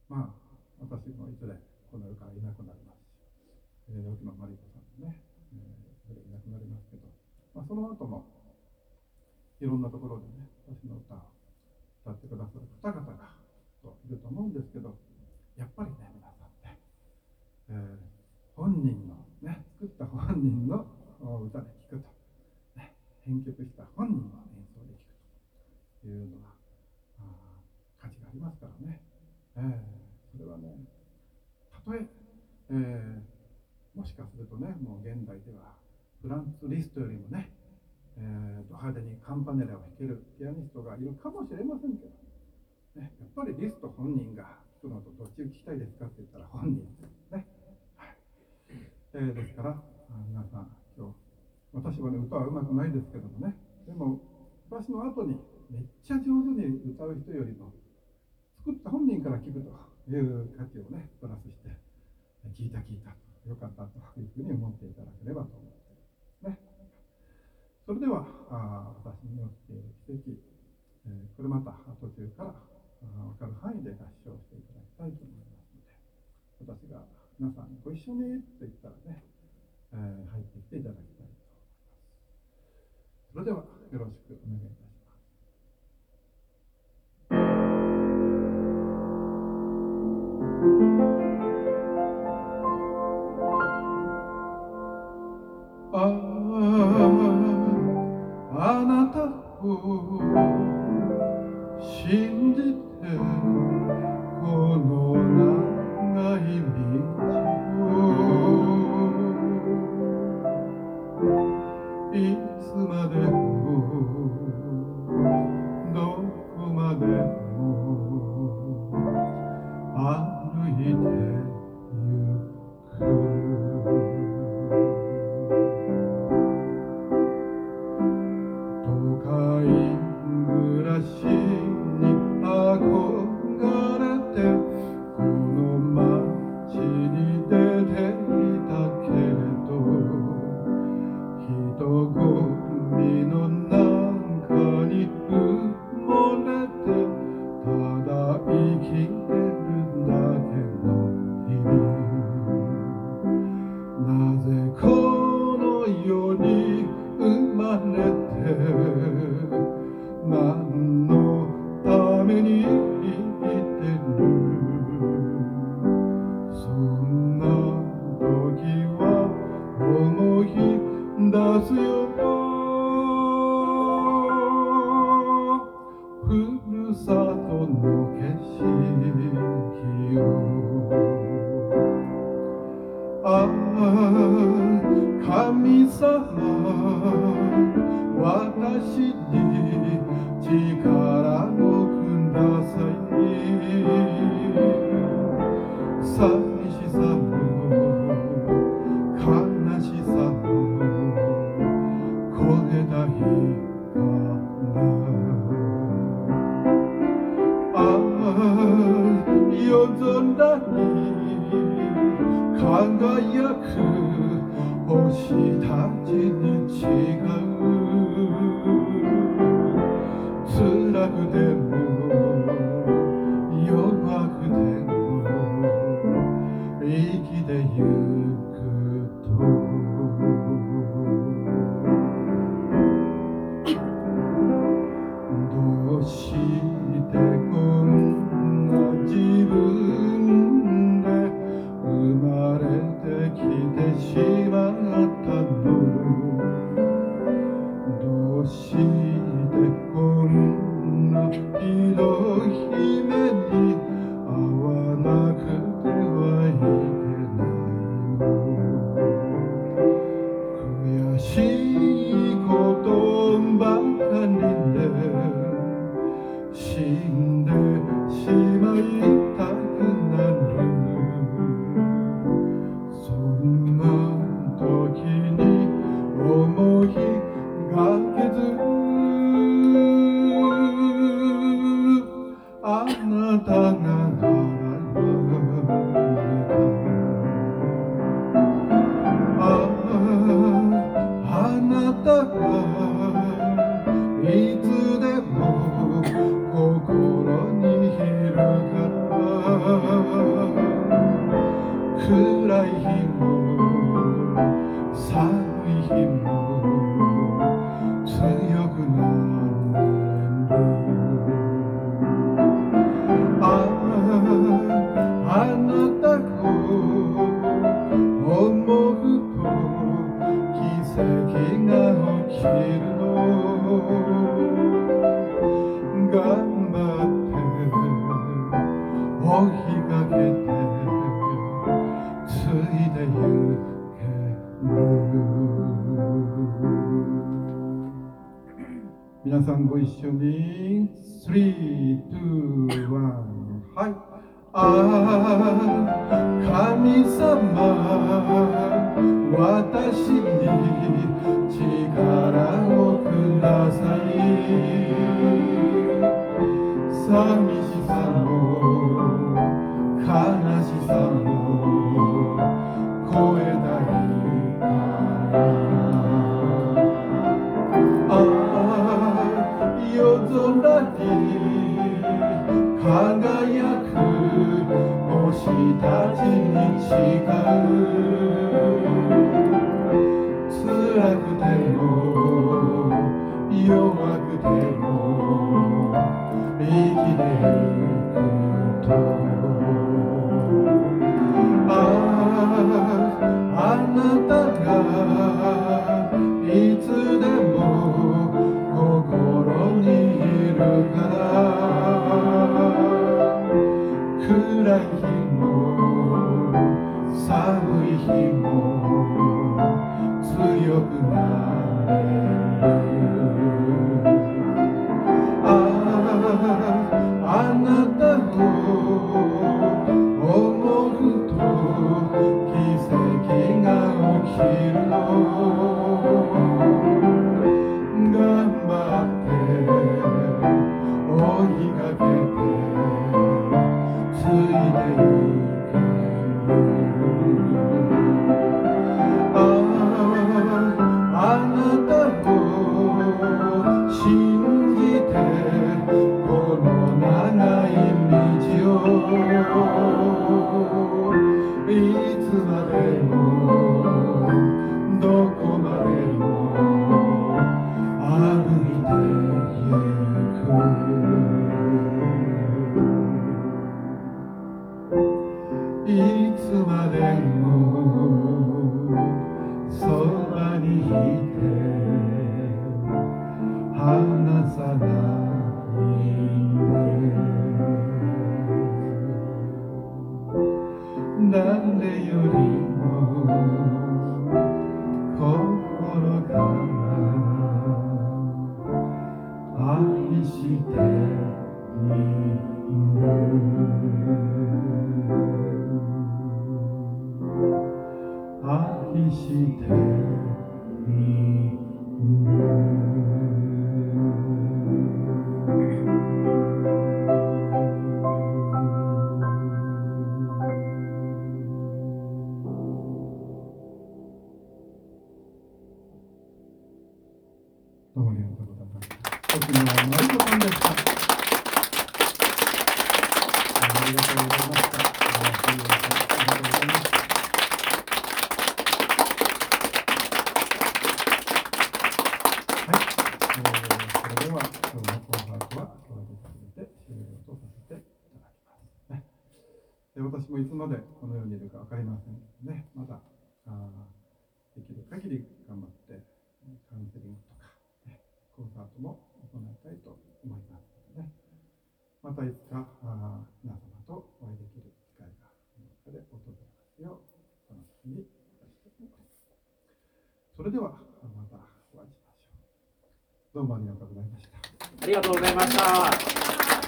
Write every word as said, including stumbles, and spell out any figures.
まあ私もいずれこの世からいなくなりますし、えー、沖野真理子さんもね、えー、いずれいなくなりますけど、まあ、その後もいろんなところでね、私の歌を歌ってくださる方々がいると思うんですけど、やっぱりね、皆さんね、えー、本人のね、作った本人の歌で聴くと、ね、編曲した本人の演奏で聴くというのは価値がありますからね。えー、それはね、たとええー、もしかするとね、もう現代ではフランツ・リストよりもね、えー、ド派手にカンパネラを弾けるピアニストがいるかもしれませんけど、ね、やっぱりリスト本人が弾くのとどっちを聴きたいですかって言ったら本人ですね。はい、えー、ですから皆さん、今日私はね、歌はうまくないですけどもね、でも私の後にめっちゃ上手に歌う人よりも作った本人から聞くという価値をね、プラスして聞いた聞いたよかったというふうに思っていただければと思っていますね。それではあ私に起きている奇跡、えー、これまた途中から分かる範囲で合唱していただきたいと思いますので、私が皆さんご一緒にと言ったらね、えー、入ってきていただきたいと思います。それではよろしくお願いいたします。ああ、あなたを信じてこの長い道をいつまでもどこまでも歩いてゆく。都会暮らしに憧れてこの街に出ていたけれど、人混みの中に埋もれてただ生きてるだけの日々、なぜこの世に生まれて何のために生きてる。そんな時は思い出すよ、ふるさとの景色を。ああ、神様、私に力をください。寂しさも悲しさも超えたいかな。ああ、夜空に輝く星たちに違う。辛くても弱くても生きてゆくと、どうしてこんな自分で生まれてきてしまったの。どうしてこんなひどい目に遭わなくてはいけないの。悔しいことばかりで死んでしまいたくなる。そんな時に思いがけずあなたが現れた。ああ、あなたがいつでも心にいるから。 い日も寒い日も強くなれる。ああ、あなたを思うと奇跡が起きるの。頑張って追いかけてついてゆける。皆さんご一緒にスリー、ツー、ワン、はい。ああ、神様、私に力をください。寂しさも悲しさも超えたいから。ああ、夜空に輝く星たちに誓う。辛くても弱くても生きてゆくと。ああ、あなたがいつでも心にいるから。暗い日も寒い日も強くなれる。ああ、あなたを思うと奇跡が起きるの。頑張って追いかけてついてゆける。ああ、あなたを信じてこの長い道をいつまでもどこまでも歩いてゆく。いつまでもそばにいて離さないで。誰よりも心から愛している。愛していどうもありがとうございます。時のマリコさんでした。ありがとうございました。ありがとうございました。はい、えー、それでは今日のコンサートは今日で終了とさせていただきますね。で、私もいつまでこのようにいるか分かりませんけどね、まだあできる限り頑張ってカウンセリングとか、ね、コンサートも行いたいと思いますのでね、またいつかあ皆様とお会いできる機会がどこかで訪れますよう楽しみにしています。それではまたお会いしましょう。どうもありがとうございました。 ありがとうございました。